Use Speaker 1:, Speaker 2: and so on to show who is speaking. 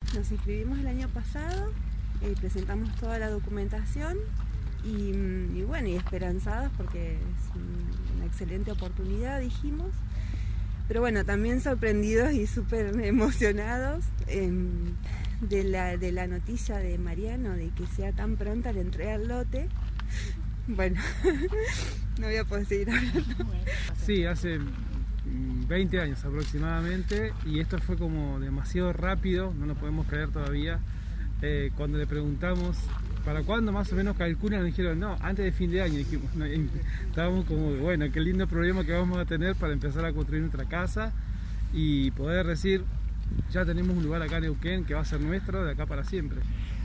Speaker 1: Nos inscribimos el año pasado, presentamos toda la documentación y bueno, y esperanzados porque es una excelente oportunidad, dijimos. Pero bueno, también sorprendidos y súper emocionados de la noticia de Mariano de que sea tan pronta la entrega del lote. Bueno, no voy a poder seguir hablando.
Speaker 2: Sí, hace 20 años aproximadamente, y esto fue como demasiado rápido, no lo podemos creer todavía. Cuando le preguntamos para cuándo más o menos calculan, nos dijeron no, antes de fin de año. Dijimos, no, estábamos como, bueno, qué lindo problema que vamos a tener para empezar a construir nuestra casa y poder decir, ya tenemos un lugar acá en Neuquén que va a ser nuestro de acá para siempre.